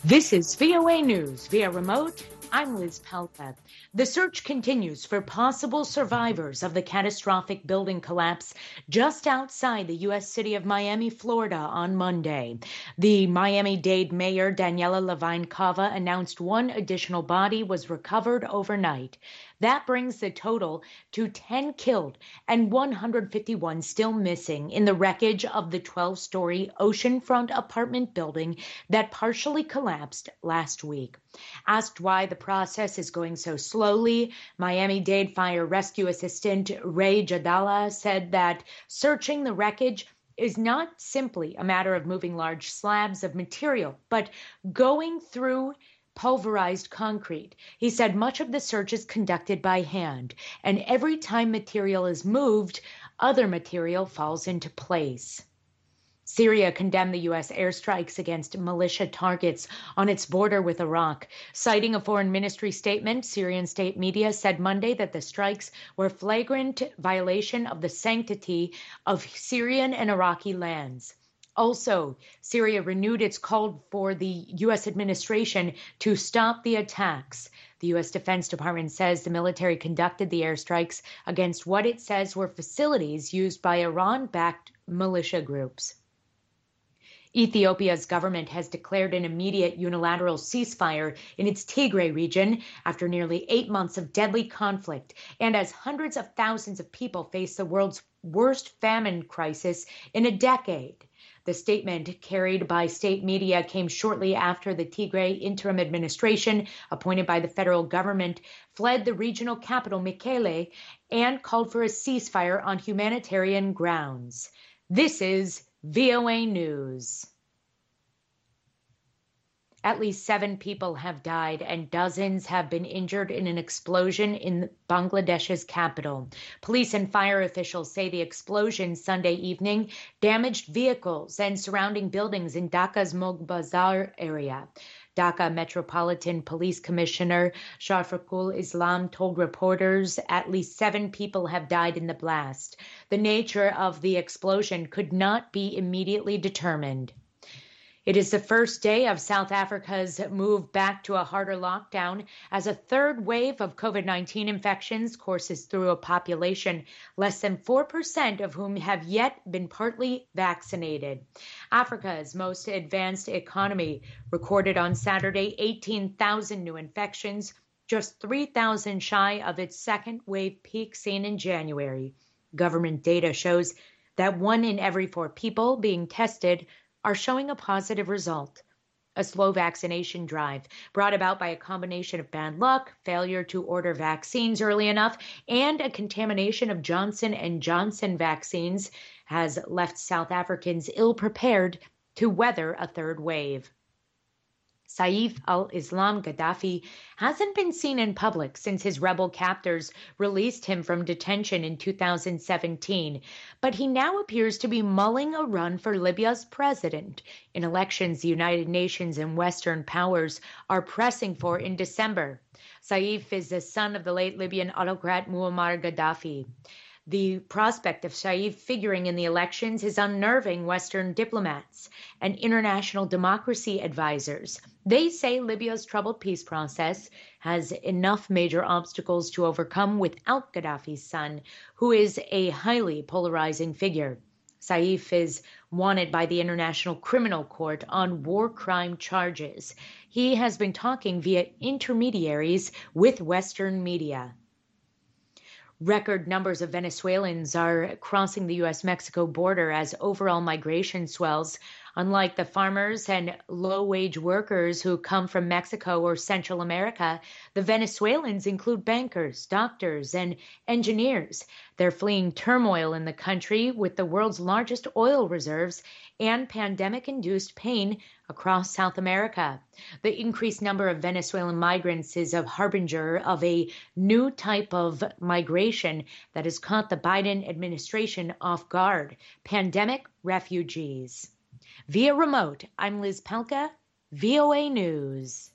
This is VOA News via remote. I'm Liz Palka. The search continues for possible survivors of the catastrophic building collapse just outside the U.S. city of Miami, Florida on Monday. The Miami-Dade mayor, Daniela Levine Cava, announced one additional body was recovered overnight. That brings the total to 10 killed and 151 still missing in the wreckage of the 12-story oceanfront apartment building that partially collapsed last week. Asked why the process is going so slowly, Miami-Dade Fire Rescue Assistant Ray Jadala said that searching the wreckage is not simply a matter of moving large slabs of material, but going through pulverized concrete. He said much of the search is conducted by hand, and every time material is moved, other material falls into place. Syria condemned the U.S. airstrikes against militia targets on its border with Iraq. Citing a foreign ministry statement, Syrian state media said Monday that the strikes were flagrant violation of the sanctity of Syrian and Iraqi lands. Also, Syria renewed its call for the U.S. administration to stop the attacks. The U.S. Defense Department says the military conducted the airstrikes against what it says were facilities used by Iran-backed militia groups. Ethiopia's government has declared an immediate unilateral ceasefire in its Tigray region after nearly 8 months of deadly conflict and as hundreds of thousands of people face the world's worst famine crisis in a decade. The statement carried by state media came shortly after the Tigray interim administration, appointed by the federal government, fled the regional capital, Mekelle, and called for a ceasefire on humanitarian grounds. This is VOA News. At least 7 people have died and dozens have been injured in an explosion in Bangladesh's capital. Police and fire officials say the explosion Sunday evening damaged vehicles and surrounding buildings in Dhaka's Moghbazar area. Dhaka Metropolitan Police Commissioner Shafaqul Islam told reporters at least 7 people have died in the blast. The nature of the explosion could not be immediately determined. It is the first day of South Africa's move back to a harder lockdown as a third wave of COVID-19 infections courses through a population less than 4% of whom have yet been partly vaccinated. Africa's most advanced economy recorded on Saturday 18,000 new infections, just 3,000 shy of its second wave peak seen in January. Government data shows that 1 in every 4 people being tested are showing a positive result. A slow vaccination drive brought about by a combination of bad luck, failure to order vaccines early enough, and a contamination of Johnson & Johnson vaccines has left South Africans ill-prepared to weather a third wave. Saif al-Islam Gaddafi hasn't been seen in public since his rebel captors released him from detention in 2017, but he now appears to be mulling a run for Libya's president in elections the United Nations and Western powers are pressing for in December. Saif is the son of the late Libyan autocrat Muammar Gaddafi. The prospect of Saif figuring in the elections is unnerving Western diplomats and international democracy advisors. They say Libya's troubled peace process has enough major obstacles to overcome without Gaddafi's son, who is a highly polarizing figure. Saif is wanted by the International Criminal Court on war crime charges. He has been talking via intermediaries with Western media. Record numbers of Venezuelans are crossing the U.S.-Mexico border as overall migration swells. Unlike the farmers and low-wage workers who come from Mexico or Central America, the Venezuelans include bankers, doctors, and engineers. They're fleeing turmoil in the country with the world's largest oil reserves and pandemic-induced pain across South America. The increased number of Venezuelan migrants is a harbinger of a new type of migration that has caught the Biden administration off guard: pandemic refugees. Via remote, I'm Liz Palka, VOA News.